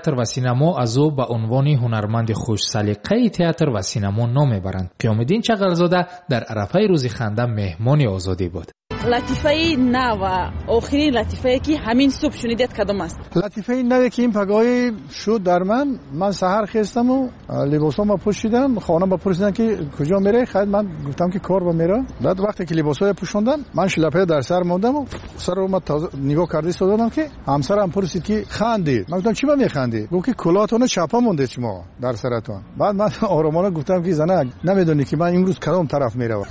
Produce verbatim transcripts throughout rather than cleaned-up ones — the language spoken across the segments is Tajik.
театр ва синемо аз ӯ ба унвони ҳунарманди хушсалиқаи театр ва синемо ном мебаранд. қиёмиддин чағалзода дар арафаи рӯзи ханда меҳмони озодӣ буд. латифаи нав ва охирин латифае ки ҳамин субҳ шунидед кадом аст? латифаи наве ки ин пагоҳи шуд дар ман ман саҳар хестаму либосома пӯшидам, хонам ба пурсидам ки куҷо мере? Хайр ман гуфтам ки кор ба мера. баъд вақте ки либосоя пӯшондам ман шляпая дар сар мондаму саро ма нигоҳ карда истодам ки ҳамсарам пурсид ки хандед. ман гуфтам чӣ ба механдед? гуфт ки кӯлоатона чапа мондед шумо дар саратон. баъд ман оромона гуфтам ки зана намедонӣ ки ман имрӯз кадом тараф меравам.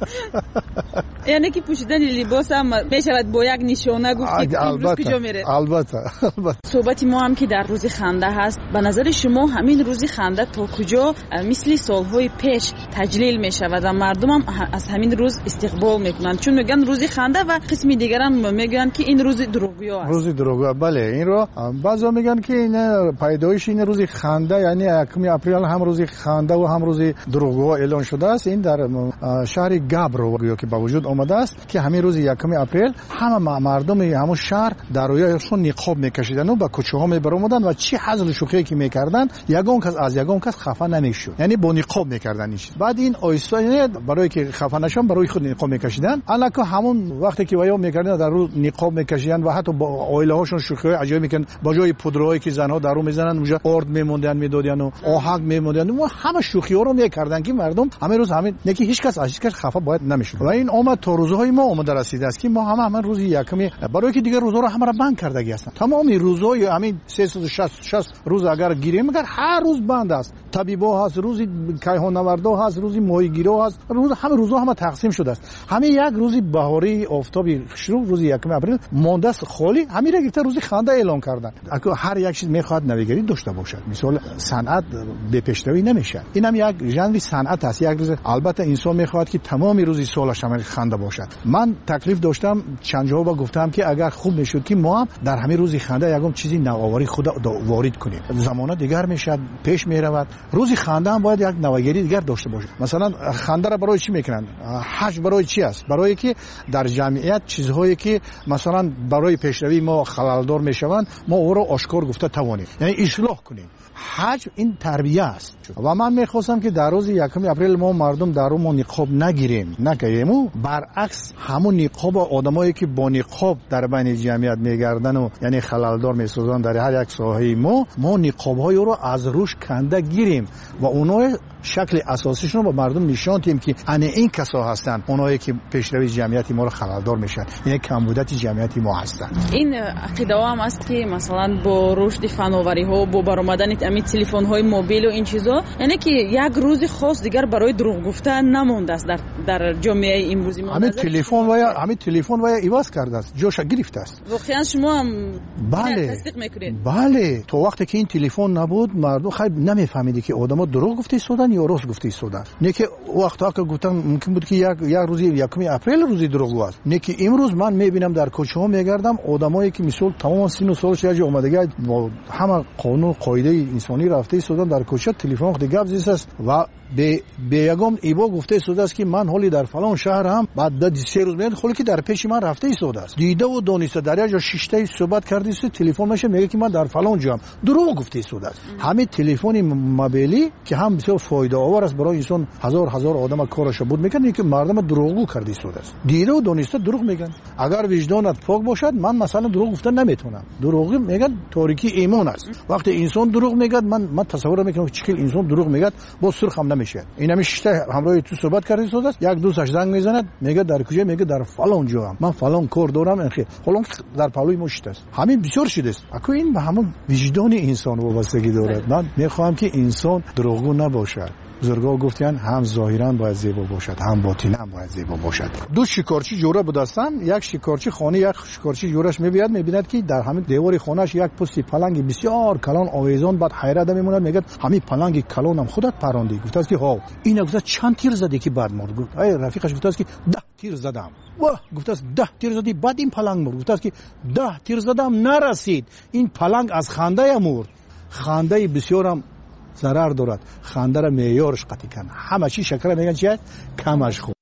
яъне ки пӯшидани либос ам мешавад бо як нишона гуфтед имрӯз куҷо меред? албатта албатта. суҳбати мо ҳам ки дар рӯзи ханда ҳаст. ба назари шумо ҳамин рӯзи ханда то куҷо мисли солҳои пеш таҷлил мешавад ва мардумам аз ҳамин рӯз истиқбол мекунанд? чун мегӯянд рӯзи ханда ва қисми дигарам мегӯянд ки ин рӯзи дурӯғгӯё аст. рӯзи дурӯғгӯё, бале. инро баъзо мегӯянд ки ин пайдоиши ин рӯзи ханда, яъне якуми апрел ҳам рӯзи ханда ва ҳам рӯзи дурӯғгӯё эълон шудааст. ин дар шаҳри габро гӯё ки ба вуҷуд омадааст ки ҳамин рӯзи якуми апрел ҳама мардуми ҳамон шаҳр дар рӯяшон ниқоб мекашидану ба кӯчаҳо мебаромаданд ва чӣ ҳазлу шӯхие ки мекарданд ягон кас аз ягон кас хафа намешуд. яъне бо ниқоб мекарданд ин чиз. баъд ин оҳиста барое ки хафа нашаванд барои худ ниқоб мекашиданд. алако ҳамон вақте ки ваё мекарданд дар рӯ ниқоб мекашиданд ва ҳатто бо оилаҳошон шӯхиҳои аҷоиб мекарданд. ба ҷои пудрҳое ки занҳо дар рӯ мезананд уҷа орд мемонданд медодияну оҳак мемонданд ва ҳама шӯхиҳоро мекарданд ки мардум ҳамин рӯз ҳамин не ки ҳеҷ кас аз ҳеҷ кас хафа бояд намешуд. ва ин омад то рӯзҳои мо омада расидааст ки мо ҳама ҳамин рӯзи якуми барое ки дигар рӯзҳоро ҳамаро банд кардаги ҳастанд. тамоми рӯзҳои ҳамин сесаду шаст рӯз агар гирем агар ҳар рӯз банд аст. табибо ҳаст, рӯзи кайҳоннавардо ҳаст, рӯзи моҳигиро ҳаст. рӯз ҳама рӯзҳо ҳама тақсим шудааст. ҳамин як рӯзи баҳории офтоби хушрӯ рӯзи якуми апрел мондааст холӣ. ҳаминро гирифта рӯзи ханда эълон карданд. ако ҳар як чиз мехоҳад навигарӣ дошта бошад. мисол санъат бепештравӣ намешавад. ин ҳам як жанри санъат аст. як рӯз албатта инсон мехоҳад ки тамоми рӯзи солаш ҳамин ханда бошад. ман таклиф доштам чанд ҷоҳо ба гуфтам ки агар хуб мешуд ки мо ҳам дар ҳамин рӯзи ханда ягон чизи навоварӣ худа ворид кунем. замона дигар мешавад, пеш меравад. рӯзи ханда ҳам бояд як навогарӣ дигар дошта бошад. масалан хандара барои чӣ мекунанд? ҳаҷ барои чӣ аст? барое ки дар ҷамъият чизҳое ки масалан барои пешравии мо халалдор мешаванд мо оро ошкор гуфта тавонем, яъне ислоҳ кунем. ҳаҷ ин тарбия аст. ва ман мехостам ки дар рӯзи якуми апрел мо мардум дар рӯ мо ниқоб нагирем, накаему. баръакс ҳамун ниқоба одамое ки бо ниқоб дар байни ҷамъият мегардану яъне халалдор месозанд дар ҳар як соҳаи мо мо ниқобҳоеро аз рӯш канда гирем ва оное шакли асосишро ба мардум нишон диҳем ки ане ин касо ҳастанд оное ки пешравии ҷамъияти моро халалдор мешаванд, яъне камбудати ҷамъияти мо ҳастанд. ин ақидао ҳам аст ки масалан бо рушди фановариҳо бо баромадани ами телефонҳои мобилу ин чизо, яъне ки як рӯзи хос дигар барои дурӯғ гуфта намондааст дар дар ҷомеаи имрӯзи мо. ҳамин телефон ва ҳамин телефон ва иваз кардааст, ҷоша гирифтааст. воқеан шумо ҳам бале тасдиқ мекунед? бале, то вақте ки ин телефон набуд мардум хайр намефаҳмиди ки одамо дурӯғ гуфта истоданд ё рост гуфта истоданд. не ки вақто ака гуфтам мумкин буд ки як як рӯзи якуми апрел рӯзи дурӯғгӯ аст. не ки имрӯз ман мебинам дар кӯчаҳо мегардам одамое ки мисол тамом сину солаш як ҷо омадаги бо ҳама қонун қоидаи инсонӣ рафта истоданд дар кӯча телефон худо гап зистааст ва бе бе ягон ибо гуфта истодааст ки ман ҳоли дар фалон шаҳр ҳам баъд се рӯз меяд холе ки дар пеши ман рафта истодааст. дидаву дониста дар як ҷо шиштаи суҳбат карда истод телефон мешавад мега ки ман дар фалон ҷоам. дурӯғ гуфта истодааст. ҳамин телефони мобилӣ ки ҳам бисёр фоидаовар аст барои инсон ҳазор ҳазор одама корашо буд мекард, не ки мардама дурӯғгӯ карда истодааст. дидаву дониста дурӯғ мегӯянд. агар виҷдонат пок бошад ман масалан дурӯғ гуфта наметавонам. дурӯғӣ мегӯянд торикии имон аст. вақте инсон дурӯғ мегӯяд ман ман тасаввур намекунам чӣ хел инсон дурӯғ мегӯяд бо сурхам намешавад. ин ҳамин шишта ҳамроҳи ту суҳбат карда истодааст. як дӯсташ занг мезанад мега дар куҷа, мега дар фалон ҷоам, ман фалон кор дорам. ин хел ҳолон ки дар паҳлӯи мо шиштааст. ҳамин бисёр шудааст. ако ин ба ҳамон виҷдони инсон вобастагӣ дорад. ман мехоҳам ки инсон дурӯғгӯ набошад. бузургҳо гуфтанд ҳам зоҳиран бояд зебо бошад, ҳам ботинан бояд зебо бошад. ду шикорчӣ ҷура будастанд. як шикорчӣ хонаи як шикорчӣ ҷураш мебияд, мебинад ки дар ҳамин девори хонааш як пӯсти паланги бисёр калон овезон. баъд ҳайрат мемонад, мегӯяд ҳамин паланги калонам худат парондӣ? гуфтааст ки ҳо. ина гуфтааст чанд тир задӣ ки баъд мурд? ай рафиқаш гуфтааст ки даҳ тир задам. ваҳ гуфтааст даҳ тир задӣ баъд ин паланг мурд? гуфтааст ки даҳ тир задам нарасид, ин паланг аз хандая мурд. хандаи бисёрам зарар дорад. хандара меъёрш қатъи кан. ҳама чӣ шакара мегӯянд чи аст? камаш хӯ.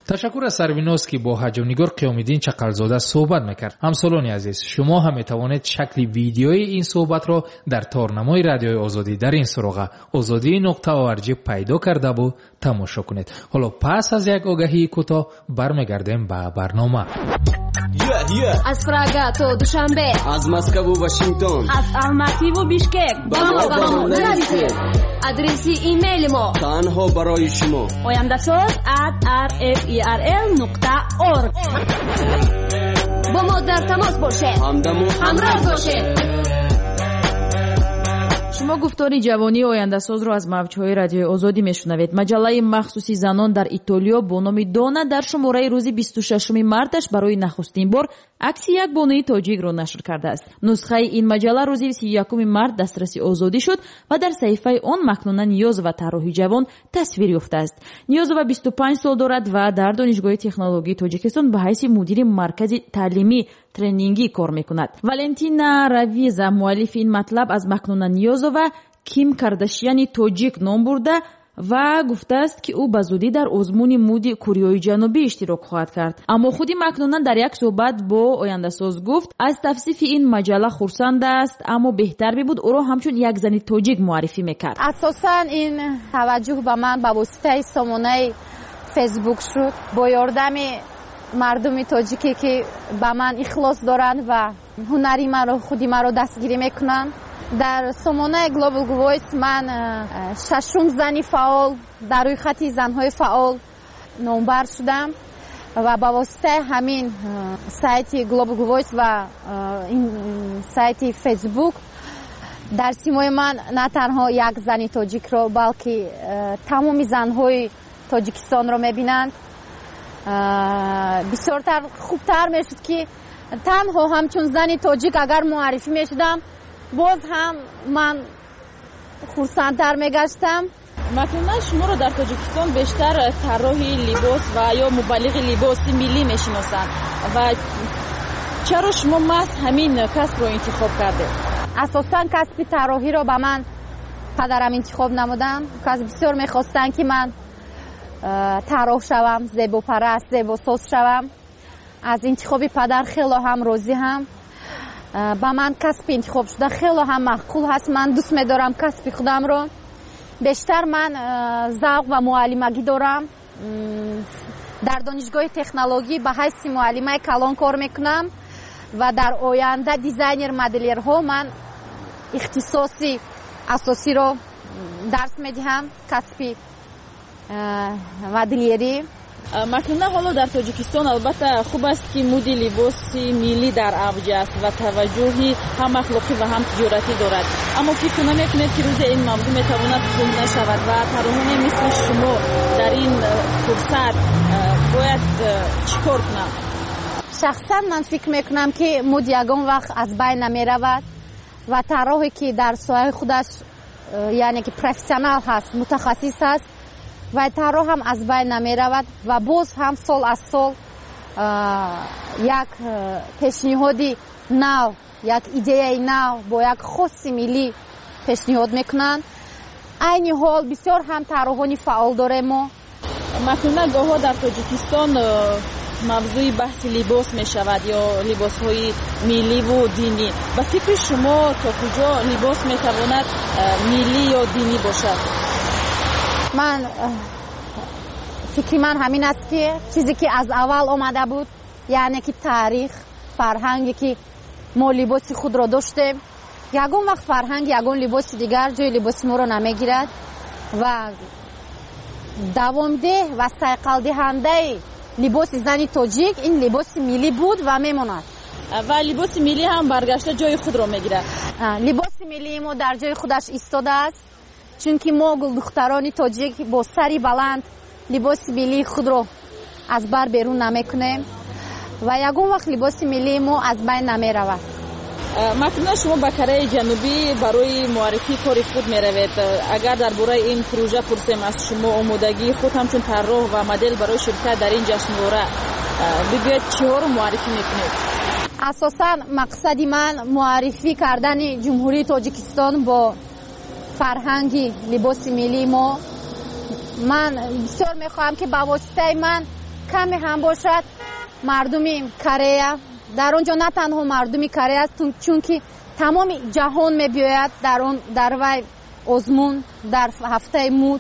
تشکر از سروینوس که با حاج نگار قیام‌الدین چقلزاده صحبت میکرد. همسالان عزیز، شما هم میتوانید شکل ویدیوی این صحبت را در تارنمای رادیوی آزادی در این سراغ آزادی نقطه org پیدا کرده و تماشا کنید. حالا پس از یک آگهی کوتاه برمیگردیم به برنامه. Yeah, yeah. از پراگ تا دوشنبه، از مسکو و واشنگتن، از الماتی و بیشکک با ما با ما نرسید. آدرس ایمیل ما تنها برای شما oyandashoz at r f e r l نقطه org. با ما در تماس باشه، همدم و همراه باشه. شما گفتاری جوانی آینده ساز رو از موج‌های رادیوی آزادی میشنوید. مجله مخصوصی زنان در ایتالیا با نام دانا در شماره روز بیست و ششم مارتش برای نخستین بار عکس یک بانوی تاجیک را نشر کرده است. نسخه این مجله روز سی و یکم مارت دسترسی آزادی شد و در صفحه آن مکنونا نیاز و طراحی جوان تصویر یافته است. نیاز و بیست و پنج سال دارد و در دانشگاه تکنولوژی تاجیکستان به حیث مدیر مرکز تعلیمی ترنینگی کار میکند. والنتینا راویزا مؤلف این مطلب از مکنونا نیاز و کیم کارداشیانی تاجیک نام برده و گفته است که او به زودی در آزمون مود کره جنوبی اشتراک خواهد کرد. اما خودی مکنونن در یک صحبت با آینده ساز گفت از توصیف این مجله خرسند است، اما بهتر بود او را همچون یک زن تاجیک معرفی میکرد. اساساً این توجه به من به واسطه سامانه فیسبوک شد، با یاردم مردم تاجیکی که به من اخلاص دارند و هنری مرا خودی مرا دستگیری میکنند. در سامانه گلوبال وایس من ششم زنی فعال در روی خط زنهای فعال نامبر شدم و با واسطه همین سایت گلوبال وایس و این سایت فیسبوک در سیمای من نه تنها یک زنی تاجیک را بلکه تمام زنهای تاجیکستان را میبینند. بسیارتر خوبتر میشد که تنها همچون زنی تاجیک اگر معرفی میشدم باز هم من خرسندتر میگشتم. مکنون شما رو در تاجیکستان بیشتر طراحی لباس و یا مبلغ لباس ملی میشناسند و چرا شما محض همین کسب رو انتخاب کرده؟ اساساً کسب طراحی رو به من پدرم انتخاب نمودن. کس بسیار میخواستن که من طراح شوم، زیبا پرست، زیبا ساز شوم. از انتخاب پدر خیلی هم راضی هم. با من کسب انتخاب شده خیلی هم معقول هست. من دوست می‌دارم کسب خودم رو. بیشتر من ذوق و معلمگی دارم. در دانشگاه تکنولوژی به حیث معلمه کلان کار میکنم و در آینده دیزاینر مدلیر ها من اختصاصی اساسی رو درس میدهم، کسب مدلیری. مکنون حالا در تاجیکستان البته خوب است که مدل لباس ملی در اوج است و توجهی هم اخلاقی و هم تجارتی دارد، اما فکر نمی‌کنید که روز این موضوع میتواند خوب نشود و طراحان مثل شما در این فرصت باید چیکار کنم؟ شخصا من فکر میکنم که مد یگان وقت از بین نمیرود و طراحی که در ساحه خودش یعنی که پروفسیونال هست، متخصص هست و طراح هم از بین نمی رود و باز هم سال از سال یک پیشنهادی نو، یک ایده نو با یک خاص ملی پیشنهاد میکنند. این حال بسیار هم طراحان فعال داریم. ما مکنون گاه‌ها در تاجیکستان موضوع بحث لباس می شود یا لباس های ملی و دینی. با فکر شما تا کجا لباس می تواند ملی یا دینی باشد؟ من فکری من همین است که چیزی که از اول آمده بود، یعنی که تاریخ، فرهنگی که ما لباس خود را داشتیم، یگون وقت فرهنگ یگون لباس دیگر جای لباس ما را نمیگیرد و دوامده و سیقل دهنده لباس زنی تاجیک این لباس ملی بود و میماند و لباس ملی هم برگشته جای خود را میگیرد. لباس ملی ما در جای خودش ایستاده است، چون که ما گل دخترانی تاجیک با سری بلند لباس ملی خود را از بر بیرون نمیکنیم و یگون وقت لباس ملی ما از بین نمی رود. مکنون شما به کره جنوبی برای معرفی کار خود می روید. اگر در برای این پروژه پرسیم از شما آمادگی خود همچون طراح و مدل برای شرکت در این جشنواره بگوید چه رو معرفی میکنید؟ اساسا مقصدی من معرفی کردن جمهوری تاجیکستان با فرهنگی لباس ملی ما. من بسیار میخواهم که با واسطه من کمی هم باشد مردمی کره در اونجا نه تنها مردمی کره است چون که تمام جهان میبیاید در اون در وی آزمون در هفته مود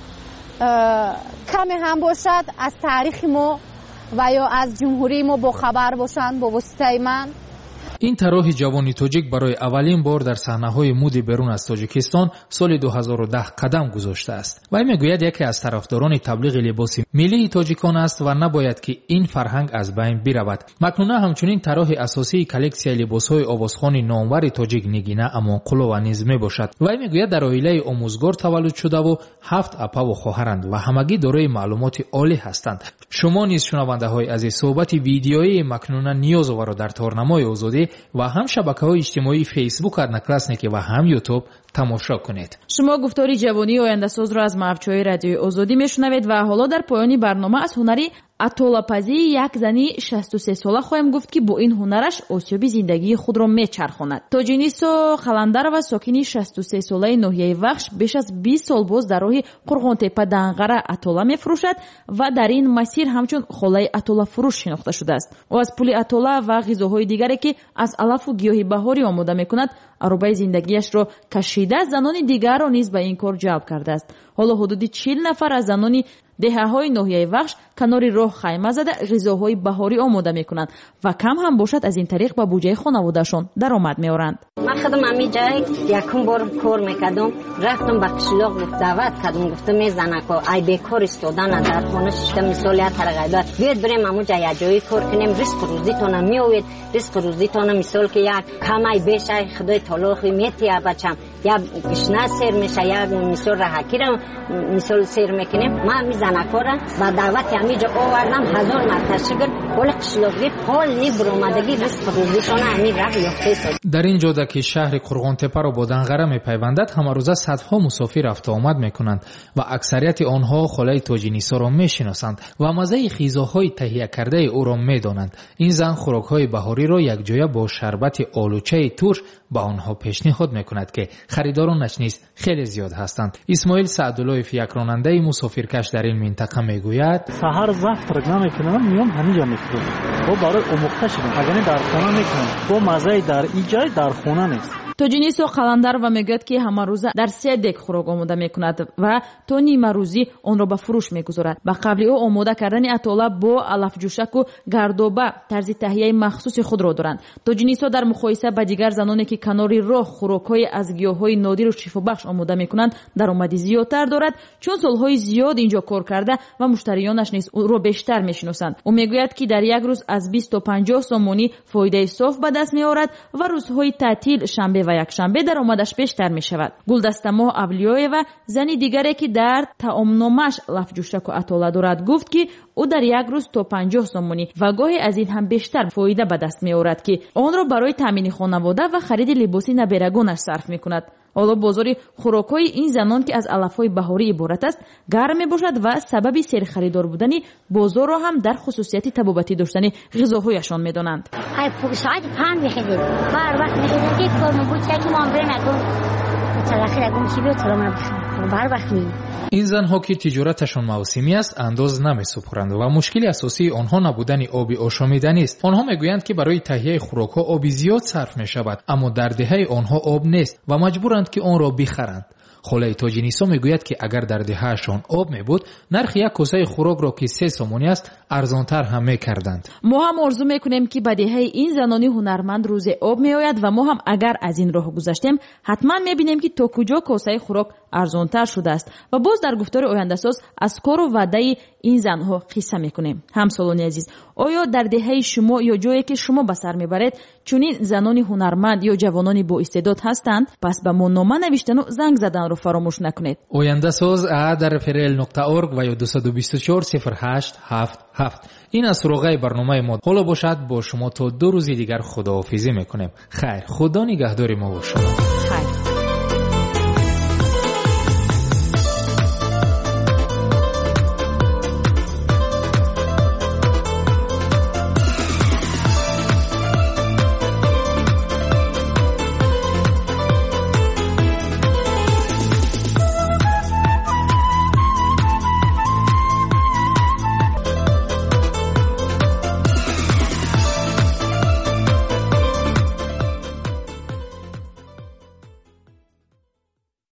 کمی هم باشد از تاریخ ما و یا از جمهوری ما با خبر باشند با واسطه من. این طرح جوانی تاجیک برای اولین بار در صحنه‌های مود برون از تاجیکستان سال دو هزار و ده قدم گذاشته است. وی میگوید یکی از طرفداران تبلیغ لباس ملی تاجیکان است و نباید که این فرهنگ از بین برود. مکنون همچنین طرح اساسی کلکسیای لباس‌های آوازخوان نامور تاجیک نگینه امانقلو و نیز میباشد. وی میگوید در عائله آموزگار تولد شده و هفت اپا و خواهرند و همگی دارای معلومات عالی هستند. شما نیز شنونده‌های عزیز صحبت ویدیویی مکنون نیاز و در تارنمای آزادی و هم شبکه‌های اجتماعی فیسبوک ادناکلاسنیکی و هم یوتیوب تماشا کنید. شما گفتاری جوانی آینده ساز را از محبچه‌های رادیوی آزادی میشنوید و حالا در پایان برنامه از هنری عطاله‌پزی یک زنی شصت و سه ساله خواهیم گفت که با این هنرش آسیاب زندگی خود را میچرخاند. تاجینیسا خلندر و ساکنی شصت و سه ساله ناحیه وخش بیش از بیست سال باز در راه قرغانتپه دنقره عطاله میفروشد و در این مسیر همچون خاله عطاله فروش شناخته شده است. او از پول عطاله و غذاهای دیگری که از علف و گیاه بهاری آماده میکند عروبه زندگیش را کشیده زنان دیگر را نیز به این کار جلب کرده است. حالا حدود چهل نفر از زنان دهه‌های ناحیه وخش کنار راه خیمه زده غذاهای بهاری آماده میکنند و کم هم باشد از این طریق به بودجه خانواده‌شان درآمد میآورند. من خودم همین جای یکم بار کار میکردم، رفتم به قشلاق گفت دعوت کردم، گفتم میزنه که ای بیکار استادن در خانه شش مثال یا ترغیبات بیاد بریم همونجا یه جایی کار کنیم، رزق روزیتون میآید، رزق روزیتون مثال که یک کمای بیشه خدای تعالی میتیه بچم یا گشنه سیر میشه یا مثال رهکی را مثال سیر میکنیم. من میزنه کارم و دعوت همینجا آوردم هزار مرتبه شکر کل قشلاقی حال نی برآمدگی رزق روزیتون همین راه یافته است. در این جاده که شهر قرغانتپه را با دنقره میپیوندد همه روزه صدها مسافر رفت آمد میکنند و اکثریت آنها خاله تاجینیسا را میشناسند و مزه غذاهای تهیه کرده او را میدانند. این زن خوراکهای بهاری را یک جایه با شربت آلوچه ترش با آنها پیشنهاد میکند که خریدارانش نیز خیلی زیاد هستند. اسماعیل سعداللهیف یک راننده مسافرکش در این منطقه میگوید سحر زفت را نمیکنم میام همینجا میخورم و برای اموخته شدم اگر در خانه میکنم با مزه در این جای در خانه نیست. تاجینیسا قلندر و میگوید که همه روزه در سه دک خوراک آماده میکند و تا نیمه روزی آن را به فروش میگذارد. به قبل او آماده کردن عطاله با علف جوشک و گردوبه طرز تهیه مخصوص خود را دارند. تاجینیسا در مقایسه با دیگر زنانی که کنار راه خوراک‌های از گیاهای نادر و شفابخش آماده میکنند درآمدی زیادتر دارد چون سالهای زیاد اینجا کار کرده و مشتریانش نیز او را بیشتر میشناسند. او میگوید که در یک روز از بیست تا پنجاه سومونی فایده صاف به دست میآورد و روزهای تعطیل شنبه و یک شنبه درآمدش بیشتر می شود. گلدستماه اولیای و زنی دیگری که در تعامنامش لفجوشک و عطاله دارد گفت که او در یک روز تا پنجاه سومونی و گاهی از این هم بیشتر فایده به دست می آورد که آن را برای تامین خانواده و خرید لباس نبرگانش صرف می کند. حالا بازار خوراک‌های این زنان که از علف‌های بهاری عبارت است گرم می‌باشد و سبب سیر خریدار بودن بازار را هم در خصوصیت طبابتی داشتن غذاهایشان می‌دانند. ای پوک ساعت پنج می‌خیزید هر وقت می‌خیزید یک کار بود که ما بریم نکن متأخر اگه چی بیاد سلام هر وقت می این زنها که تجارتشان موسمی است انداز نمی‌سپارند و مشکلی اساسی آنها نبودن آب آشامیدنی است. آنها میگویند که برای تهیه خوراک‌ها آب زیاد صرف می‌شود اما در دهه آنها آب نیست و مجبورند که آن را بخرند. خاله تاجینیسا میگوید که اگر در دههشان آب میبود نرخ یک کاسه خوراک را که سه سومونی است ارزانتر هم میکردند. ما هم آرزو میکنیم که به دهه این زنانی هنرمند روز آب میآید و ما هم اگر از این راه گذشتیم حتما میبینیم که تا کجا کاسه خوراک ارزانتر شده است و باز در گفتار آینده ساز از کار و وعده این زنها قصه میکنیم. همسالان عزیز، آیا در دهه شما یا جایی که شما به سر میبرید چنین زنانی هنرمند یا جوانانی با استعداد هستند؟ پس به ما نامه نوشتن و زنگ زدن رو فراموش نکنید. آینده ساز در فرل نقطه اورگ و یا دو دو چهار صفر هشت هفت هفت. این از سراغه برنامه ما. حالا باشد با شما تا دو روز دیگر خداحافظی میکنیم. خیر، خدا نگهدار ما باشد. خیر.